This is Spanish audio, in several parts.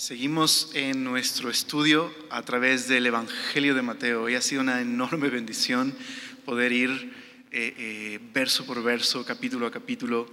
Seguimos en nuestro estudio a través del Evangelio de Mateo y ha sido una enorme bendición poder ir verso por verso, capítulo a capítulo.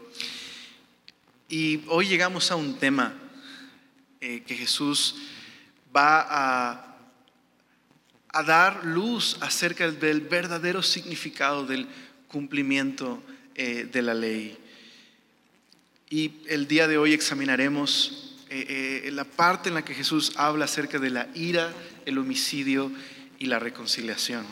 Y hoy llegamos a un tema que Jesús va a dar luz acerca del verdadero significado del cumplimiento de la ley. Y el día de hoy examinaremos la parte en la que Jesús habla acerca de la ira, el homicidio y la reconciliación.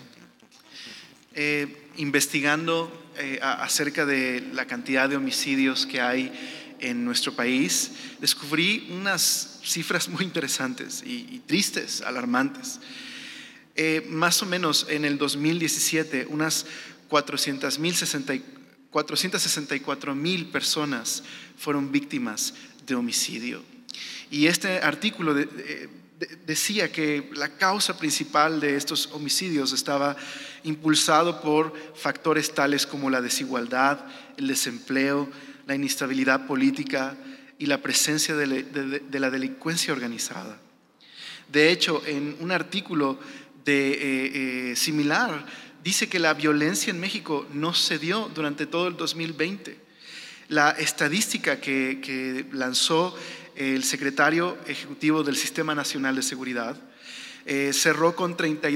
Investigando acerca de la cantidad de homicidios que hay en nuestro país, descubrí unas cifras muy interesantes y tristes, alarmantes. Más o menos en el 2017, unas 464,000 personas fueron víctimas de homicidio. Y este artículo decía que la causa principal de estos homicidios estaba impulsado por factores tales como la desigualdad, el desempleo, la inestabilidad política y la presencia de la delincuencia organizada. De hecho, en un artículo similar, dice que la violencia en México no cedió durante todo el 2020. La estadística que lanzó el secretario ejecutivo del Sistema Nacional de Seguridad cerró con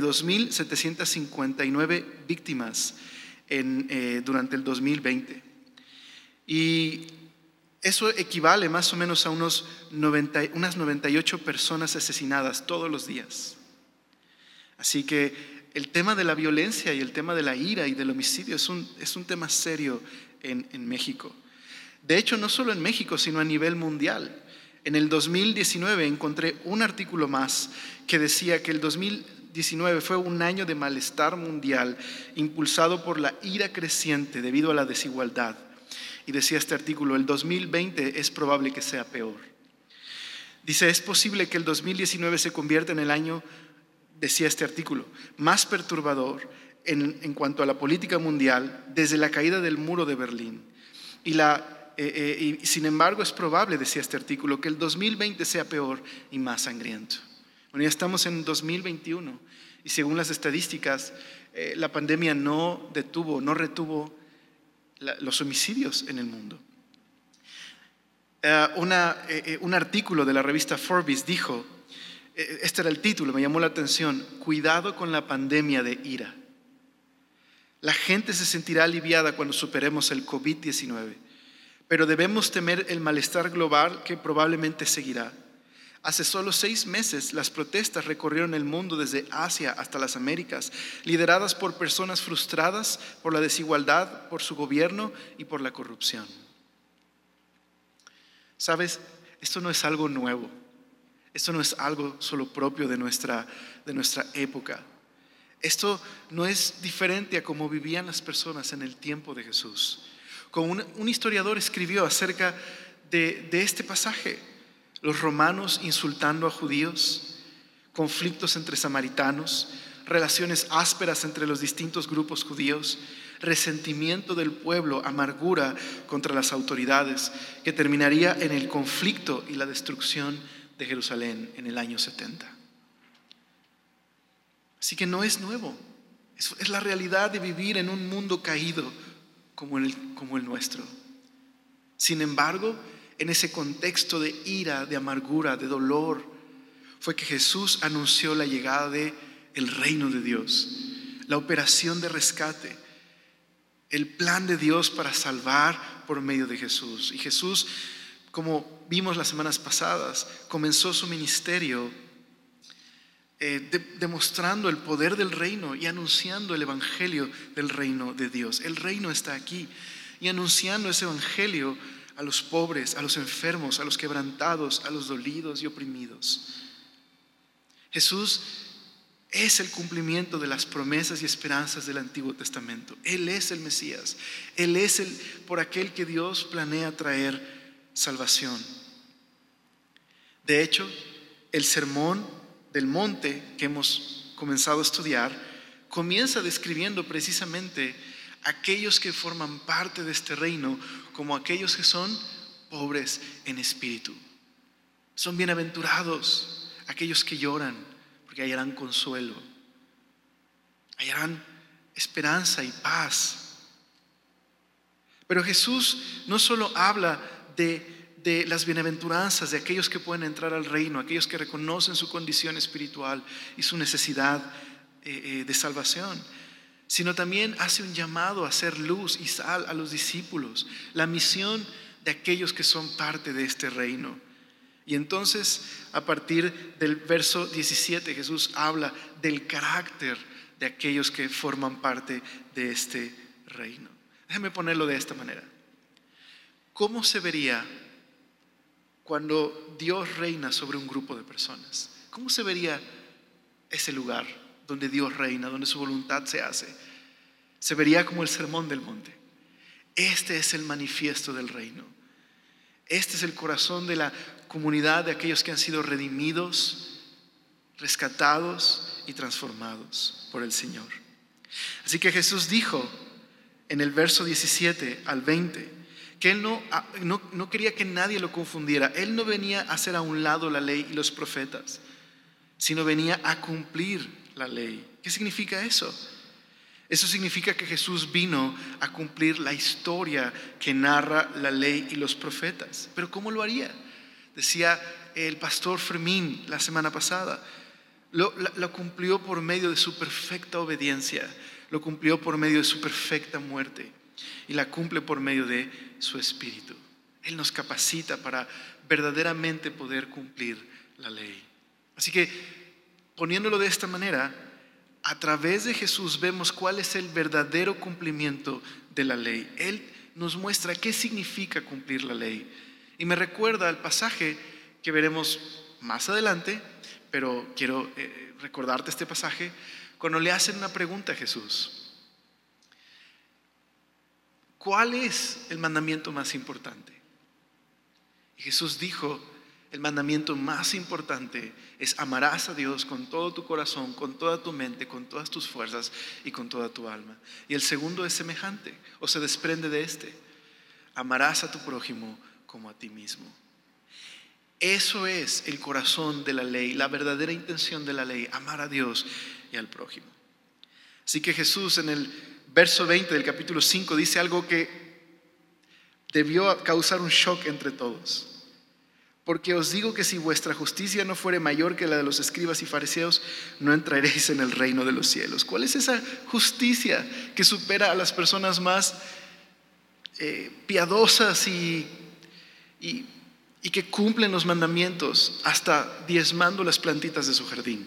32,759 víctimas durante el 2020. Y eso equivale más o menos a unas 98 personas asesinadas todos los días. Así que el tema de la violencia y el tema de la ira y del homicidio es un tema serio en México. De hecho, no solo en México, sino a nivel mundial. En el 2019 encontré un artículo más que decía que el 2019 fue un año de malestar mundial impulsado por la ira creciente debido a la desigualdad. Y decía este artículo, el 2020 es probable que sea peor. Dice, es posible que el 2019 se convierta en el año, decía este artículo, más perturbador en cuanto a la política mundial desde la caída del muro de Berlín. Y sin embargo es probable, decía este artículo, que el 2020 sea peor y más sangriento. Bueno, ya estamos en 2021 y según las estadísticas, la pandemia no retuvo los homicidios en el mundo. Un artículo de la revista Forbes dijo, este era el título, me llamó la atención, cuidado con la pandemia de ira. La gente se sentirá aliviada cuando superemos el COVID-19, pero debemos temer el malestar global que probablemente seguirá. Hace solo 6 meses las protestas recorrieron el mundo desde Asia hasta las Américas, lideradas por personas frustradas por la desigualdad, por su gobierno y por la corrupción. ¿Sabes? Esto no es algo nuevo. Esto no es algo solo propio de nuestra época. Esto no es diferente a cómo vivían las personas en el tiempo de Jesús. Como un historiador escribió acerca de este pasaje, los romanos insultando a judíos, conflictos entre samaritanos, relaciones ásperas entre los distintos grupos judíos, resentimiento del pueblo, amargura contra las autoridades, que terminaría en el conflicto y la destrucción de Jerusalén en el año 70. Así que no es nuevo, es la realidad de vivir en un mundo caído como el nuestro. Sin embargo, en ese contexto de ira, de amargura, de dolor, fue que Jesús anunció la llegada del reino de Dios, la operación de rescate, el plan de Dios para salvar por medio de Jesús. Y Jesús, como vimos las semanas pasadas, comenzó su ministerio demostrando el poder del reino y anunciando el evangelio del reino de Dios. El reino está aquí y anunciando ese evangelio a los pobres, a los enfermos, a los quebrantados, a los dolidos y oprimidos. Jesús es el cumplimiento de las promesas y esperanzas del Antiguo Testamento. Él es el Mesías. Él es por aquel que Dios planea traer salvación. De hecho, el sermón del monte que hemos comenzado a estudiar comienza describiendo precisamente aquellos que forman parte de este reino como aquellos que son pobres en espíritu. Son bienaventurados aquellos que lloran, porque hallarán consuelo, hallarán esperanza y paz. Pero Jesús no solo habla de las bienaventuranzas de aquellos que pueden entrar al reino, aquellos que reconocen su condición espiritual y su necesidad de salvación, sino también hace un llamado a ser luz y sal a los discípulos, la misión de aquellos que son parte de este reino. Y entonces, a partir del verso 17, Jesús habla del carácter de aquellos que forman parte de este reino. Déjame ponerlo de esta manera. ¿Cómo se vería cuando Dios reina sobre un grupo de personas? ¿Cómo se vería ese lugar donde Dios reina, donde su voluntad se hace? Se vería como el sermón del monte. Este es el manifiesto del reino. Este es el corazón de la comunidad de aquellos que han sido redimidos, rescatados y transformados por el Señor. Así que Jesús dijo en el verso 17 al 20 que Él no quería que nadie lo confundiera. Él no venía a hacer a un lado la ley y los profetas, sino venía a cumplir la ley. ¿Qué significa eso? Eso significa que Jesús vino a cumplir la historia que narra la ley y los profetas. ¿Pero cómo lo haría? Decía el pastor Fermín la semana pasada, lo cumplió por medio de su perfecta obediencia, lo cumplió por medio de su perfecta muerte y la cumple por medio de su Espíritu. Él nos capacita para verdaderamente poder cumplir la ley. Así que, poniéndolo de esta manera, a través de Jesús vemos cuál es el verdadero cumplimiento de la ley. Él nos muestra qué significa cumplir la ley. Y me recuerda al pasaje que veremos más adelante, pero quiero recordarte este pasaje, cuando le hacen una pregunta a Jesús. ¿Cuál es el mandamiento más importante? Y Jesús dijo, el mandamiento más importante es amarás a Dios con todo tu corazón, con toda tu mente, con todas tus fuerzas y con toda tu alma. Y el segundo es semejante, o se desprende de este. Amarás a tu prójimo como a ti mismo. Eso es el corazón de la ley, la verdadera intención de la ley, amar a Dios y al prójimo. Así que Jesús en el verso 20 del capítulo 5 dice algo que debió causar un shock entre todos. Porque os digo que si vuestra justicia no fuere mayor que la de los escribas y fariseos, no entraréis en el reino de los cielos. ¿Cuál es esa justicia que supera a las personas más piadosas y que cumplen los mandamientos, hasta diezmando las plantitas de su jardín?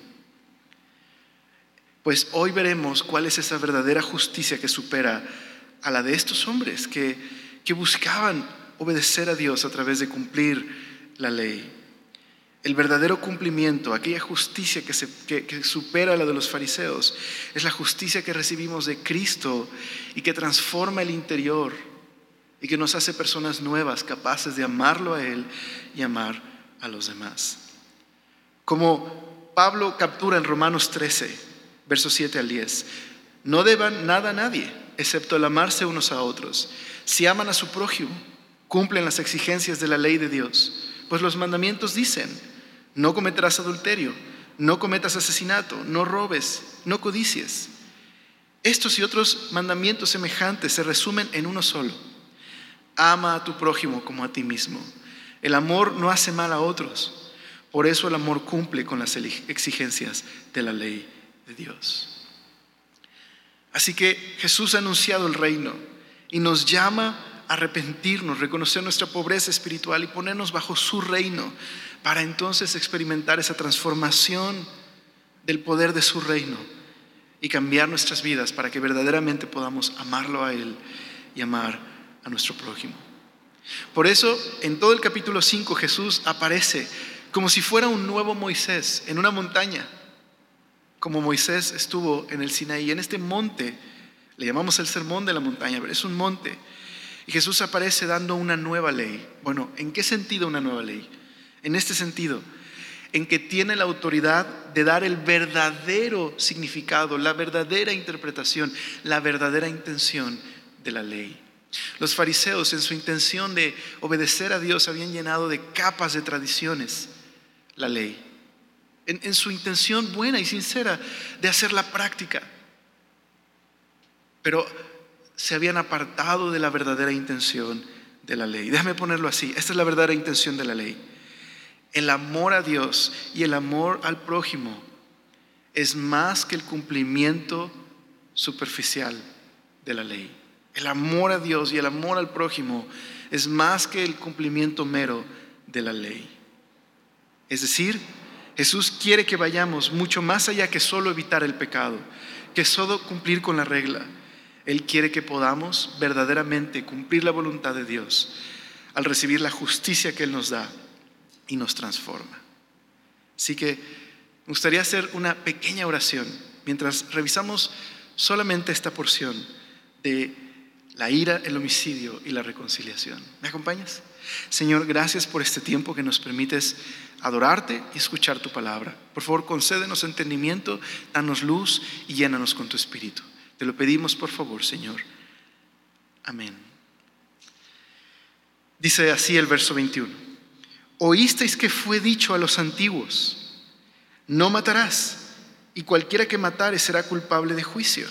Pues hoy veremos cuál es esa verdadera justicia que supera a la de estos hombres que buscaban obedecer a Dios a través de cumplir la ley. El verdadero cumplimiento, aquella justicia que supera a la de los fariseos, es la justicia que recibimos de Cristo y que transforma el interior y que nos hace personas nuevas, capaces de amarlo a Él y amar a los demás. Como Pablo captura en Romanos 13, versos 7 al 10, no deban nada a nadie, excepto el amarse unos a otros. Si aman a su prójimo, cumplen las exigencias de la ley de Dios. Pues los mandamientos dicen, no cometerás adulterio, no cometas asesinato, no robes, no codicies. Estos y otros mandamientos semejantes se resumen en uno solo. Ama a tu prójimo como a ti mismo. El amor no hace mal a otros. Por eso el amor cumple con las exigencias de la ley de Dios. Así que Jesús ha anunciado el reino y nos llama arrepentirnos, reconocer nuestra pobreza espiritual y ponernos bajo su reino para entonces experimentar esa transformación del poder de su reino y cambiar nuestras vidas para que verdaderamente podamos amarlo a Él y amar a nuestro prójimo. Por eso en todo el capítulo 5 Jesús aparece como si fuera un nuevo Moisés en una montaña, como Moisés estuvo en el Sinaí, en este monte. Le llamamos el sermón de la montaña, pero es un monte. Y Jesús aparece dando una nueva ley. Bueno, ¿en qué sentido una nueva ley? En este sentido, en que tiene la autoridad de dar el verdadero significado, la verdadera interpretación, la verdadera intención de la ley. Los fariseos, en su intención de obedecer a Dios, habían llenado de capas de tradiciones la ley, en su intención buena y sincera de hacer la práctica. Pero se habían apartado de la verdadera intención de la ley. Déjame ponerlo así, esta es la verdadera intención de la ley. El amor a Dios y el amor al prójimo es más que el cumplimiento superficial de la ley. El amor a Dios y el amor al prójimo es más que el cumplimiento mero de la ley. Es decir, Jesús quiere que vayamos mucho más allá que solo evitar el pecado, que solo cumplir con la regla. Él quiere que podamos verdaderamente cumplir la voluntad de Dios al recibir la justicia que Él nos da y nos transforma. Así que me gustaría hacer una pequeña oración mientras revisamos solamente esta porción de la ira, el homicidio y la reconciliación. ¿Me acompañas? Señor, gracias por este tiempo que nos permites adorarte y escuchar tu palabra. Por favor, concédenos entendimiento, danos luz y llénanos con tu espíritu. Te lo pedimos por favor, Señor. Amén. Dice así el verso 21. Oísteis que fue dicho a los antiguos: no matarás, y cualquiera que matare será culpable de juicio.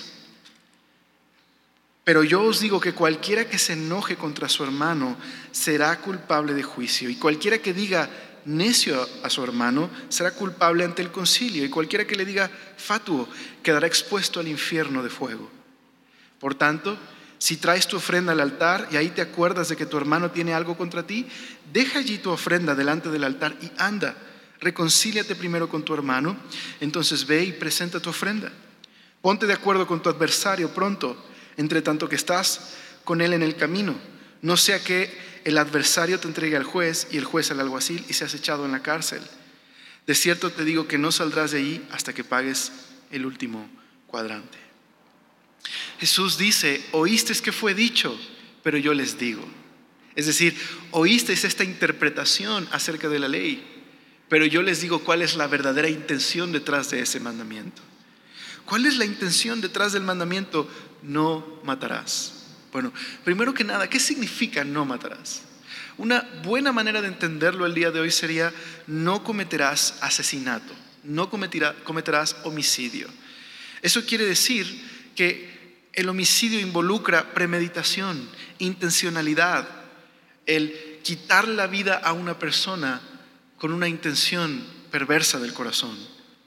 Pero yo os digo que cualquiera que se enoje contra su hermano será culpable de juicio, y cualquiera que diga necio a su hermano será culpable ante el concilio, y cualquiera que le diga fatuo quedará expuesto al infierno de fuego. Por tanto, si traes tu ofrenda al altar y ahí te acuerdas de que tu hermano tiene algo contra ti, deja allí tu ofrenda delante del altar y anda, reconcíliate primero con tu hermano, entonces ve y presenta tu ofrenda. Ponte de acuerdo con tu adversario pronto, entre tanto que estás con él en el camino, no sea que el adversario te entregue al juez y el juez al alguacil y seas echado en la cárcel. De cierto te digo que no saldrás de allí hasta que pagues el último cuadrante. Jesús dice: oísteis que fue dicho, pero yo les digo. Es decir, oísteis esta interpretación acerca de la ley, pero yo les digo cuál es la verdadera intención detrás de ese mandamiento. ¿Cuál es la intención detrás del mandamiento? No matarás. Bueno, primero que nada, ¿qué significa no matarás? Una buena manera de entenderlo el día de hoy sería: no cometerás asesinato, no cometerás homicidio. Eso quiere decir que el homicidio involucra premeditación, intencionalidad, el quitar la vida a una persona con una intención perversa del corazón.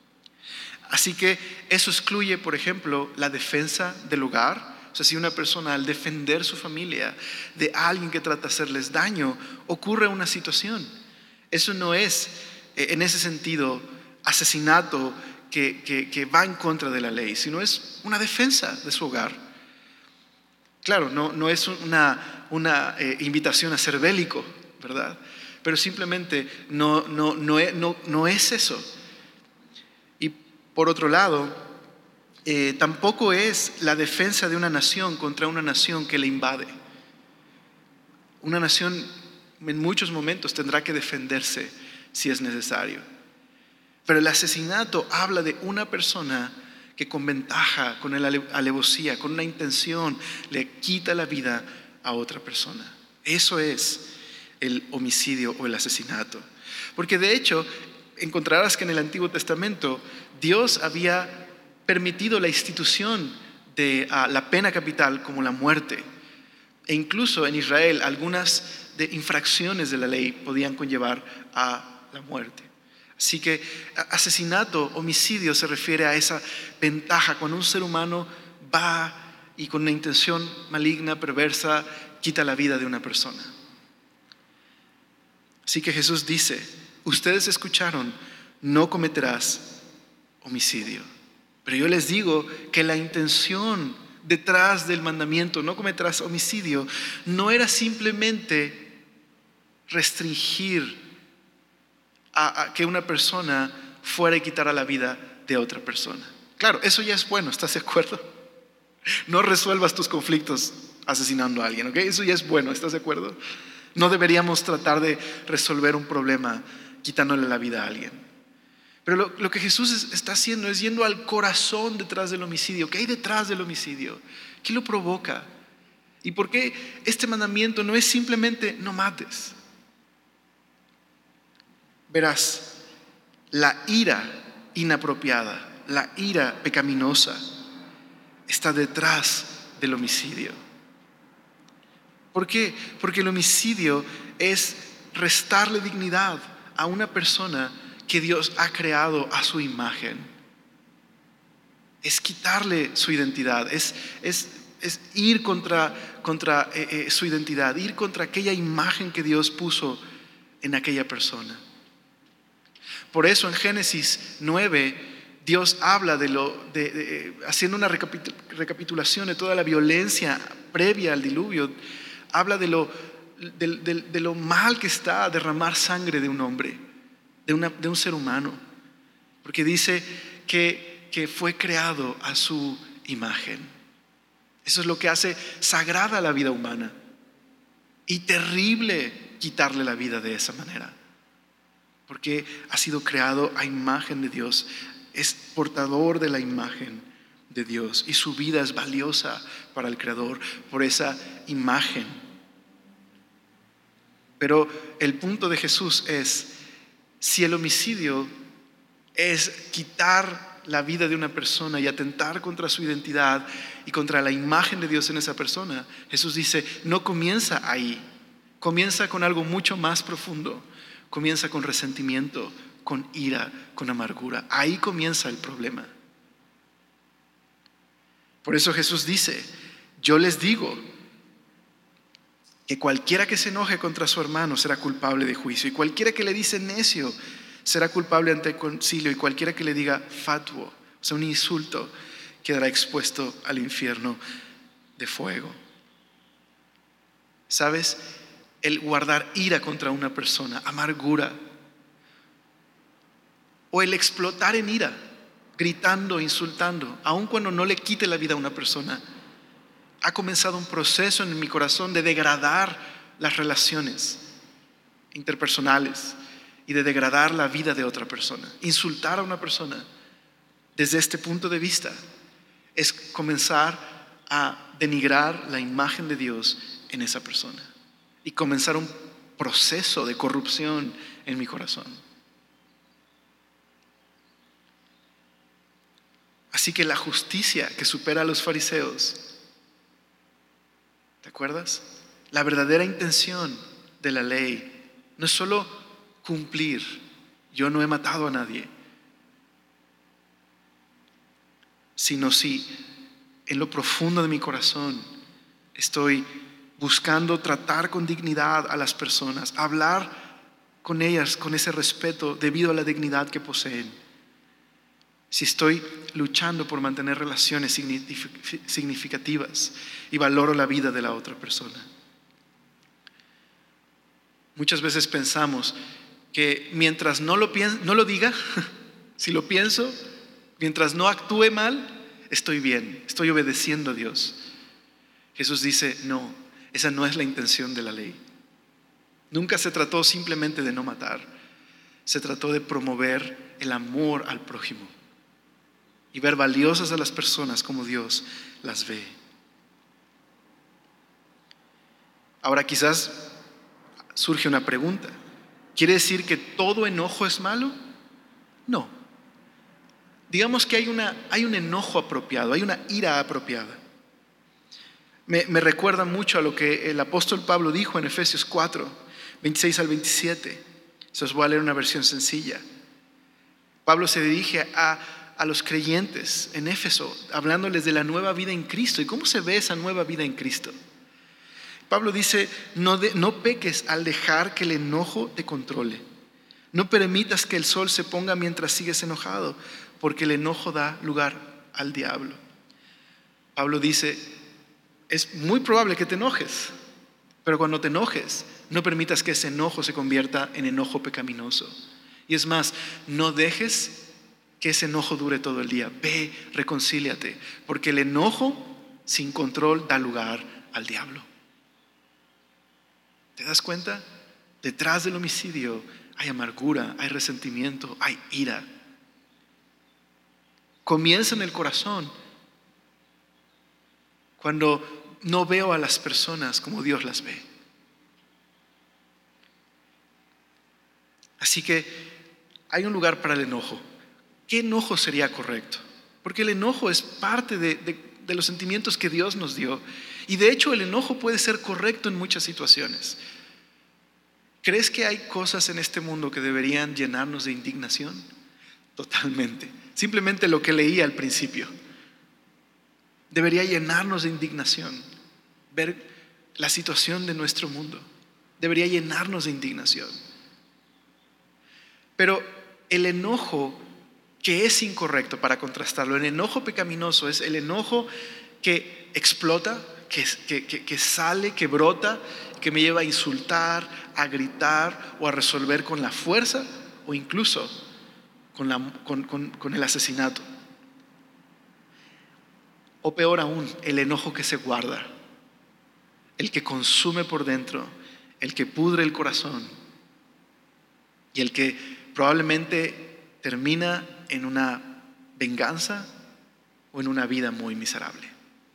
Así que eso excluye, por ejemplo, la defensa del hogar. O sea, si una persona, al defender su familia de alguien que trata de hacerles daño, ocurre una situación, eso no es, en ese sentido, asesinato que va en contra de la ley, sino es una defensa de su hogar. Claro, no es una invitación a ser bélico, ¿verdad? Pero simplemente no es eso. Y por otro lado, tampoco es la defensa de una nación contra una nación que le invade. Una nación en muchos momentos tendrá que defenderse si es necesario. Pero el asesinato habla de una persona que con ventaja, con alevosía, con una intención, le quita la vida a otra persona. Eso es el homicidio o el asesinato. Porque de hecho, encontrarás que en el Antiguo Testamento Dios había permitido la institución de la pena capital como la muerte. E incluso en Israel algunas de infracciones de la ley podían conllevar a la muerte. Así que asesinato, homicidio se refiere a esa ventaja cuando un ser humano va y con una intención maligna, perversa, quita la vida de una persona. Así que Jesús dice: ustedes escucharon, no cometerás homicidio. Pero yo les digo que la intención detrás del mandamiento, no cometerás homicidio, no era simplemente restringir a que una persona fuera y quitara la vida de otra persona. Claro, eso ya es bueno, ¿estás de acuerdo? No resuelvas tus conflictos asesinando a alguien, ¿ok? Eso ya es bueno, ¿estás de acuerdo? No deberíamos tratar de resolver un problema quitándole la vida a alguien. Pero lo que Jesús está haciendo es yendo al corazón detrás del homicidio. ¿Qué hay detrás del homicidio? ¿Qué lo provoca? ¿Y por qué este mandamiento no es simplemente no mates? Verás, La ira inapropiada, la ira pecaminosa está detrás del homicidio. ¿Por qué? Porque el homicidio es restarle dignidad a una persona que Dios ha creado a su imagen. Es quitarle su identidad, es ir contra su identidad, ir contra aquella imagen que Dios puso en aquella persona. Por eso en Génesis 9 Dios habla haciendo una recapitulación de toda la violencia previa al diluvio. Habla de lo mal que está derramar sangre de un hombre, de un ser humano, porque dice que fue creado a su imagen. Eso es lo que hace sagrada la vida humana y terrible quitarle la vida de esa manera, porque ha sido creado a imagen de Dios, es portador de la imagen de Dios y su vida es valiosa para el Creador por esa imagen. Pero el punto de Jesús es, si el homicidio es quitar la vida de una persona y atentar contra su identidad y contra la imagen de Dios en esa persona, Jesús dice, no comienza ahí, comienza con algo mucho más profundo, comienza con resentimiento, con ira, con amargura. Ahí comienza el problema. Por eso Jesús dice, yo les digo que cualquiera que se enoje contra su hermano será culpable de juicio, y cualquiera que le dice necio será culpable ante el concilio, y cualquiera que le diga fatuo, o sea, un insulto, quedará expuesto al infierno de fuego. ¿Sabes? El guardar ira contra una persona, amargura, o el explotar en ira, gritando, insultando, aun cuando no le quite la vida a una persona, ha comenzado un proceso en mi corazón de degradar las relaciones interpersonales y de degradar la vida de otra persona. Insultar a una persona desde este punto de vista es comenzar a denigrar la imagen de Dios en esa persona y comenzar un proceso de corrupción en mi corazón. Así que la justicia que supera a los fariseos, ¿te acuerdas? La verdadera intención de la ley no es solo cumplir, yo no he matado a nadie, sino si en lo profundo de mi corazón estoy buscando tratar con dignidad a las personas, hablar con ellas con ese respeto debido a la dignidad que poseen. Si estoy luchando por mantener relaciones significativas y valoro la vida de la otra persona. Muchas veces pensamos que mientras no lo diga, si lo pienso, mientras no actúe mal, estoy bien, estoy obedeciendo a Dios. Jesús dice, no, esa no es la intención de la ley. Nunca se trató simplemente de no matar, se trató de promover el amor al prójimo y ver valiosas a las personas como Dios las ve. Ahora quizás surge una pregunta. ¿Quiere decir que todo enojo es malo? No. Digamos que hay un enojo apropiado, hay una ira apropiada. Me recuerda mucho a lo que el apóstol Pablo dijo en Efesios 4, 26 al 27. Se os voy a leer una versión sencilla. Pablo se dirige a los creyentes en Éfeso, hablándoles de la nueva vida en Cristo. ¿Y cómo se ve esa nueva vida en Cristo? Pablo dice, no peques al dejar que el enojo te controle. No permitas que el sol se ponga mientras sigues enojado, porque el enojo da lugar al diablo. Pablo dice, es muy probable que te enojes, pero cuando te enojes, no permitas que ese enojo se convierta en enojo pecaminoso. Y es más, no dejes que ese enojo dure todo el día. Ve, reconcíliate, porque el enojo sin control da lugar al diablo. ¿Te das cuenta? Detrás del homicidio hay amargura, hay resentimiento, hay ira. Comienza en el corazón, cuando no veo a las personas como Dios las ve. Así que hay un lugar para el enojo. ¿Qué enojo sería correcto? Porque el enojo es parte de los sentimientos que Dios nos dio. Y de hecho el enojo puede ser correcto en muchas situaciones. ¿Crees que hay cosas en este mundo que deberían llenarnos de indignación? Totalmente. Simplemente lo que leí al principio. Debería llenarnos de indignación. Ver la situación de nuestro mundo. Debería llenarnos de indignación. Pero el enojo que es incorrecto, para contrastarlo, el enojo pecaminoso es el enojo que explota, que sale, que brota, que me lleva a insultar, a gritar o a resolver con la fuerza o incluso con el asesinato. O peor aún, el enojo que se guarda, el que consume por dentro, el que pudre el corazón y el que probablemente termina en una venganza o en una vida muy miserable.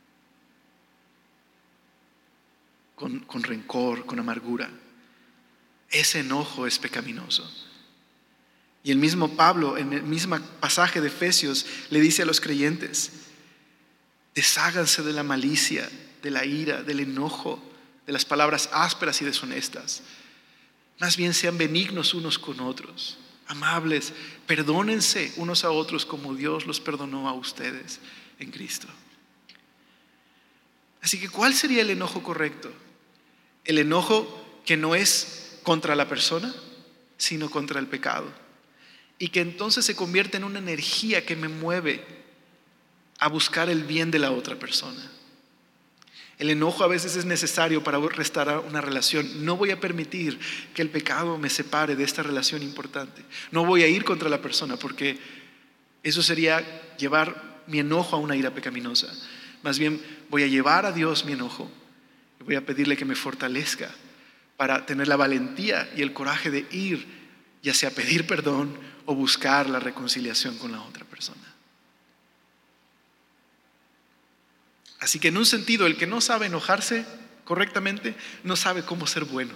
Con rencor, con amargura. Ese enojo es pecaminoso. Y el mismo Pablo, en el mismo pasaje de Efesios, le dice a los creyentes: desháganse de la malicia, de la ira, del enojo, de las palabras ásperas y deshonestas. Más bien sean benignos unos con otros, amables, perdónense unos a otros como Dios los perdonó a ustedes en Cristo. Así que, ¿cuál sería el enojo correcto? El enojo que no es contra la persona, sino contra el pecado. Y que entonces se convierte en una energía que me mueve a buscar el bien de la otra persona. El enojo a veces es necesario para restaurar una relación. No voy a permitir que el pecado me separe de esta relación importante. No voy a ir contra la persona porque eso sería llevar mi enojo a una ira pecaminosa. Más bien voy a llevar a Dios mi enojo y voy a pedirle que me fortalezca para tener la valentía y el coraje de ir, ya sea pedir perdón o buscar la reconciliación con la otra persona. Así que en un sentido, el que no sabe enojarse correctamente no sabe cómo ser bueno.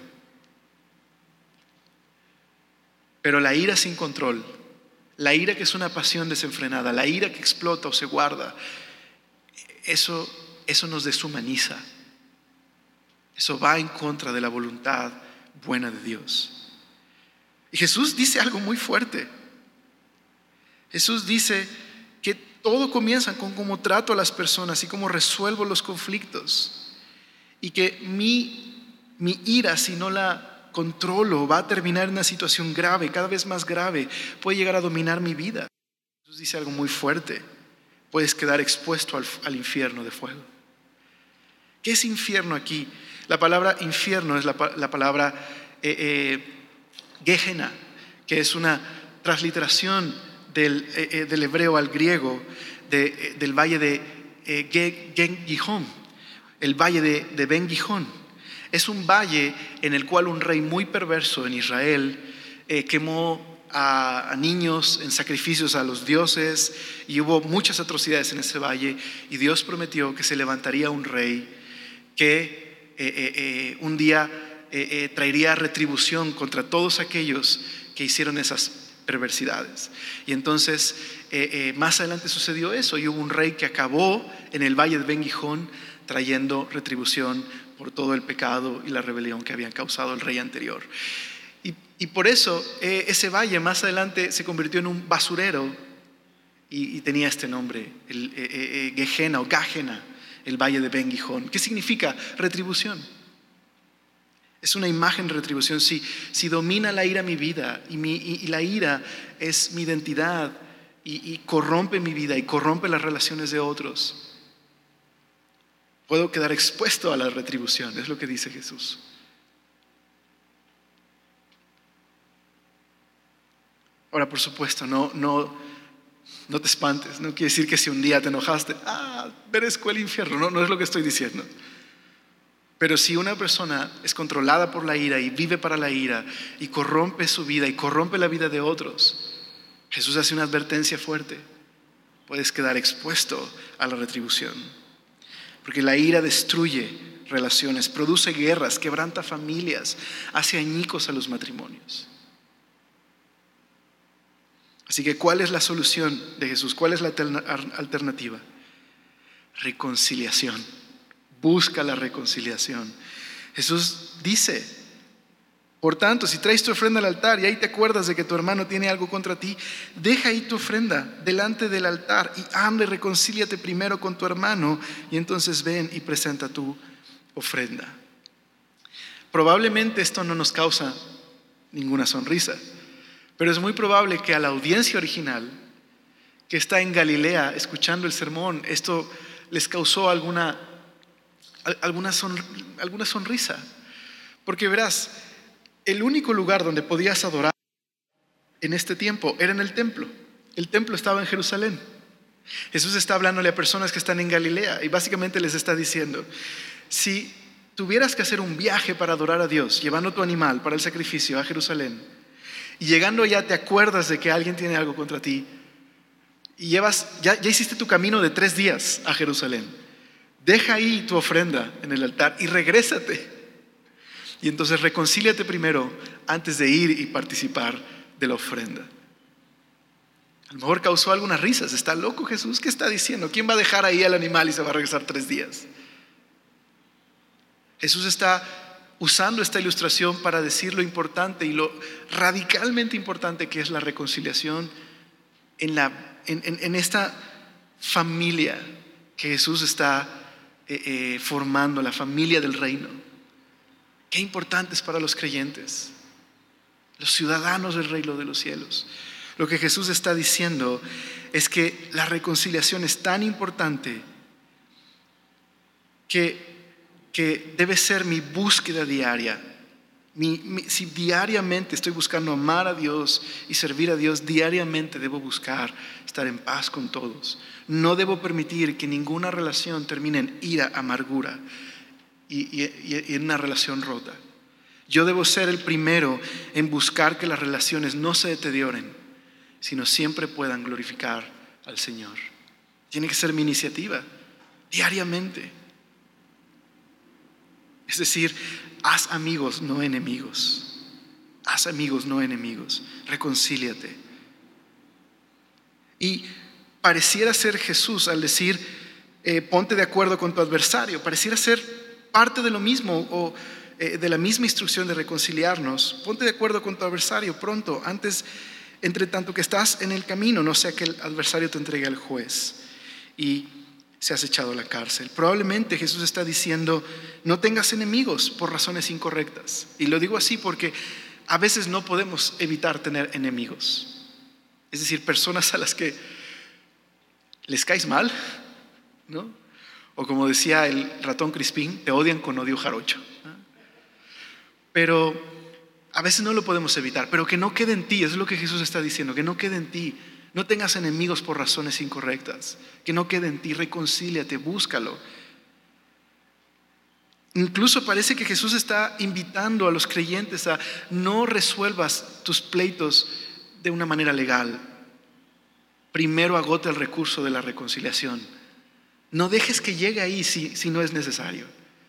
Pero la ira sin control, la ira que es una pasión desenfrenada, la ira que explota o se guarda, eso nos deshumaniza. Eso va en contra de la voluntad buena de Dios. Y Jesús dice algo muy fuerte. Jesús dice que todo comienza con cómo trato a las personas y cómo resuelvo los conflictos. Y que mi ira, si no la controlo, va a terminar en una situación grave, cada vez más grave. Puede llegar a dominar mi vida. Jesús dice algo muy fuerte. Puedes quedar expuesto al infierno de fuego. ¿Qué es infierno aquí? La palabra infierno es la palabra Gehenna, que es una transliteración del hebreo al griego del valle de Ben Gijón, el valle de Ben Gijón. Es un valle en el cual un rey muy perverso en Israel quemó a niños en sacrificios a los dioses, y hubo muchas atrocidades en ese valle, y Dios prometió que se levantaría un rey que un día traería retribución contra todos aquellos que hicieron esas perversidades. Y entonces más adelante sucedió eso, y hubo un rey que acabó en el valle de Ben Gijón trayendo retribución por todo el pecado y la rebelión que habían causado el rey anterior. Y por eso ese valle más adelante se convirtió en un basurero y tenía este nombre, el Gehenna o Gehenna, el valle de Ben Gijón. ¿Qué significa? Retribución. Es una imagen de retribución. Si domina la ira mi vida y la ira es mi identidad y corrompe mi vida y corrompe las relaciones de otros, puedo quedar expuesto a la retribución. Es lo que dice Jesús. Ahora, por supuesto, no te espantes. No quiere decir que si un día te enojaste, merezco el infierno. No es lo que estoy diciendo. Pero si una persona es controlada por la ira y vive para la ira y corrompe su vida y corrompe la vida de otros, Jesús hace una advertencia fuerte. Puedes quedar expuesto a la retribución. Porque la ira destruye relaciones, produce guerras, quebranta familias, hace añicos a los matrimonios. Así que, ¿cuál es la solución de Jesús? ¿Cuál es la alternativa? Reconciliación. Busca la reconciliación. Jesús dice: por tanto, si traes tu ofrenda al altar y ahí te acuerdas de que tu hermano tiene algo contra ti, deja ahí tu ofrenda delante del altar y anda y reconcíliate primero con tu hermano, y entonces ven y presenta tu ofrenda. Probablemente esto no nos causa ninguna sonrisa, pero es muy probable que a la audiencia original que está en Galilea escuchando el sermón, esto les causó alguna sonrisa. Porque verás, el único lugar donde podías adorar en este tiempo era en el templo. El templo estaba en Jerusalén. Jesús está hablándole a personas que están en Galilea y básicamente les está diciendo: si tuvieras que hacer un viaje para adorar a Dios, llevando tu animal para el sacrificio a Jerusalén, y llegando allá te acuerdas de que alguien tiene algo contra ti, y ya hiciste tu camino de 3 días a Jerusalén, deja ahí tu ofrenda en el altar y regrésate. Y entonces reconcíliate primero antes de ir y participar de la ofrenda. A lo mejor causó algunas risas. ¿Está loco Jesús? ¿Qué está diciendo? ¿Quién va a dejar ahí al animal y se va a regresar 3 días? Jesús está usando esta ilustración para decir lo importante y lo radicalmente importante que es la reconciliación en esta familia que Jesús está formando, la familia del reino. Qué importante es para los creyentes, los ciudadanos del reino de los cielos. Lo que Jesús está diciendo es que la reconciliación es tan importante que debe ser mi búsqueda diaria. Si diariamente estoy buscando amar a Dios y servir a Dios, diariamente debo buscar estar en paz con todos. No debo permitir que ninguna relación termine en ira, amargura y en una relación rota. Yo debo ser el primero en buscar que las relaciones no se deterioren, sino siempre puedan glorificar al Señor. Tiene que ser mi iniciativa, diariamente. Es decir, haz amigos, no enemigos. Haz amigos, no enemigos. Reconcíliate. Y pareciera ser Jesús al decir, ponte de acuerdo con tu adversario. Pareciera ser parte de lo mismo o de la misma instrucción de reconciliarnos. Ponte de acuerdo con tu adversario pronto, antes, entre tanto que estás en el camino, no sea que el adversario te entregue al juez y seas echado a la cárcel. Probablemente Jesús está diciendo: no tengas enemigos por razones incorrectas. Y lo digo así porque a veces no podemos evitar tener enemigos. Es decir, personas a las que les caes mal, ¿no? O como decía el ratón Crispín, te odian con odio jarocho, ¿no? Pero a veces no lo podemos evitar. Pero que no quede en ti, es lo que Jesús está diciendo, que no quede en ti. No tengas enemigos por razones incorrectas. Que no quede en ti, reconcíliate, búscalo. Incluso parece que Jesús está invitando a los creyentes a no resuelvas tus pleitos de una manera legal. Primero agota el recurso de la reconciliación. No dejes que llegue ahí si no es necesario.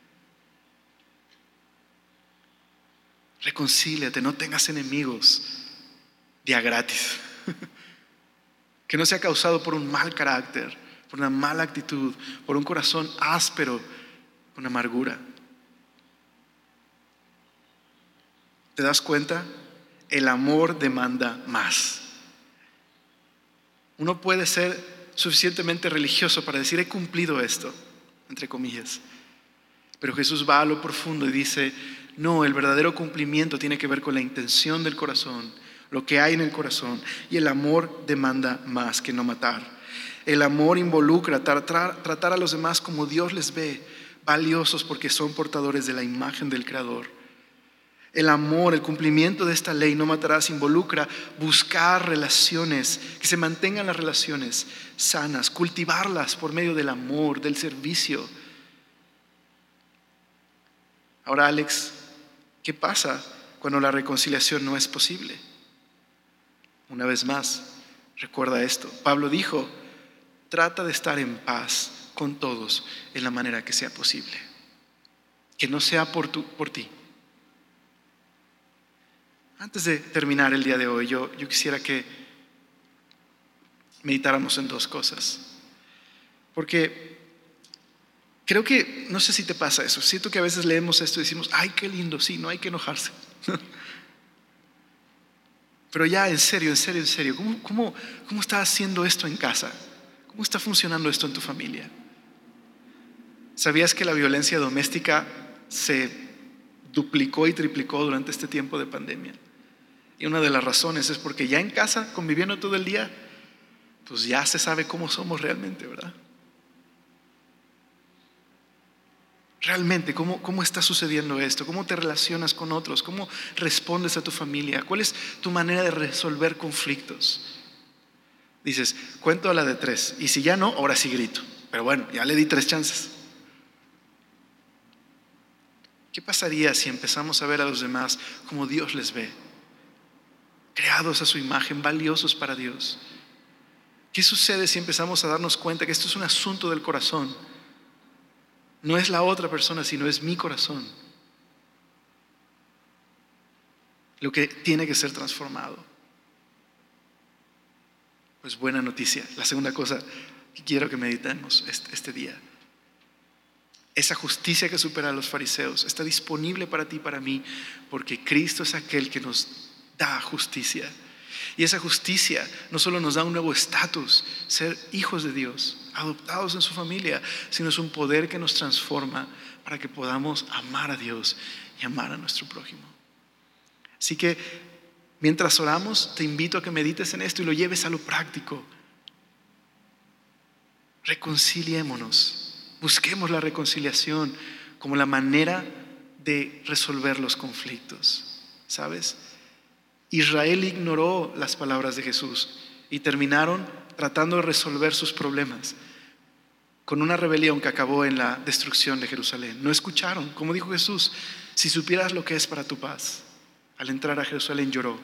Reconcíliate, no tengas enemigos día gratis. Que no sea causado por un mal carácter, por una mala actitud, por un corazón áspero, con amargura. ¿Te das cuenta? El amor demanda más. Uno puede ser suficientemente religioso para decir: he cumplido esto, entre comillas. Pero Jesús va a lo profundo y dice: no, el verdadero cumplimiento tiene que ver con la intención del corazón, lo que hay en el corazón. Y el amor demanda más que no matar. El amor involucra tratar a los demás como Dios les ve, valiosos porque son portadores de la imagen del Creador. El amor, el cumplimiento de esta ley, no matarás, involucra buscar relaciones, que se mantengan las relaciones sanas, cultivarlas por medio del amor, del servicio. Ahora, Alex, ¿qué pasa cuando la reconciliación no es posible? Una vez más, recuerda esto. Pablo dijo: trata de estar en paz con todos en la manera que sea posible. Que no sea por ti. Antes de terminar el día de hoy, yo quisiera que meditáramos en dos cosas. Porque creo que, no sé si te pasa eso, siento que a veces leemos esto y decimos, ay, qué lindo, sí, no hay que enojarse. Pero ya, en serio, ¿cómo estás haciendo esto en casa? ¿Cómo está funcionando esto en tu familia? ¿Sabías que la violencia doméstica se duplicó y triplicó durante este tiempo de pandemia? Y una de las razones es porque ya en casa, conviviendo todo el día, pues ya se sabe cómo somos realmente, ¿verdad? Realmente, ¿cómo está sucediendo esto? ¿Cómo te relacionas con otros? ¿Cómo respondes a tu familia? ¿Cuál es tu manera de resolver conflictos? Dices, cuento a la de 3, y si ya no, ahora sí grito. Pero bueno, ya le di 3 chances. ¿Qué pasaría si empezamos a ver a los demás como Dios les ve? Creados a su imagen, valiosos para Dios. ¿Qué sucede si empezamos a darnos cuenta que esto es un asunto del corazón? No es la otra persona, sino es mi corazón lo que tiene que ser transformado. Pues buena noticia. La segunda cosa que quiero que meditemos este día. Esa justicia que supera a los fariseos está disponible para ti y para mí, porque Cristo es aquel que nos da justicia. Y esa justicia no solo nos da un nuevo estatus, ser hijos de Dios, adoptados en su familia, sino es un poder que nos transforma para que podamos amar a Dios y amar a nuestro prójimo. Así que mientras oramos, te invito a que medites en esto y lo lleves a lo práctico. Reconciliémonos, busquemos la reconciliación como la manera de resolver los conflictos, ¿sabes? Israel ignoró las palabras de Jesús y terminaron tratando de resolver sus problemas con una rebelión que acabó en la destrucción de Jerusalén. No escucharon, como dijo Jesús, si supieras lo que es para tu paz. Al entrar a Jerusalén lloró.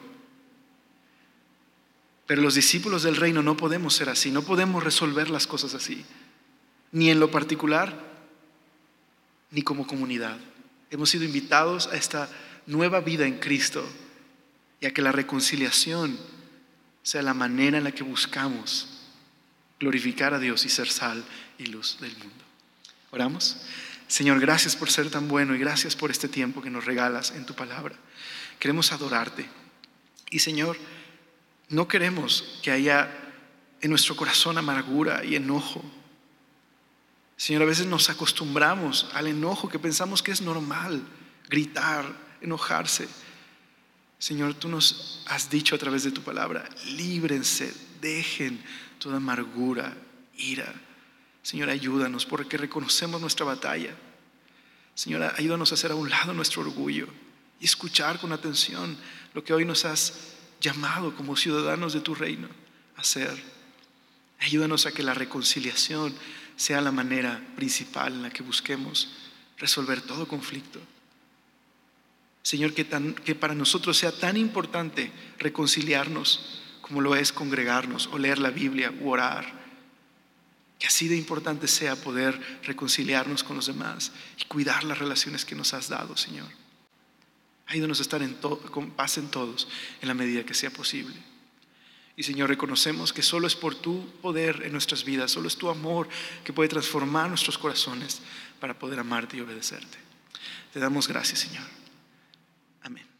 Pero los discípulos del reino no podemos ser así, no podemos resolver las cosas así, ni en lo particular, ni como comunidad. Hemos sido invitados a esta nueva vida en Cristo y a que la reconciliación sea la manera en la que buscamos glorificar a Dios y ser sal y luz del mundo. ¿Oramos? Señor, gracias por ser tan bueno y gracias por este tiempo que nos regalas en tu palabra. Queremos adorarte. Y Señor, no queremos que haya en nuestro corazón amargura y enojo. Señor, a veces nos acostumbramos al enojo que pensamos que es normal, gritar, enojarse. Señor, tú nos has dicho a través de tu palabra, líbrense, dejen toda amargura, ira. Señor, ayúdanos porque reconocemos nuestra batalla. Señor, ayúdanos a hacer a un lado nuestro orgullo y escuchar con atención lo que hoy nos has llamado como ciudadanos de tu reino a hacer. Ayúdanos a que la reconciliación sea la manera principal en la que busquemos resolver todo conflicto. Señor, que para nosotros sea tan importante reconciliarnos como lo es congregarnos o leer la Biblia u orar. Que así de importante sea poder reconciliarnos con los demás y cuidar las relaciones que nos has dado, Señor. Ayúdanos a estar con paz en todos en la medida que sea posible. Y Señor, reconocemos que solo es por tu poder en nuestras vidas, solo es tu amor que puede transformar nuestros corazones para poder amarte y obedecerte. Te damos gracias, Señor. Amén.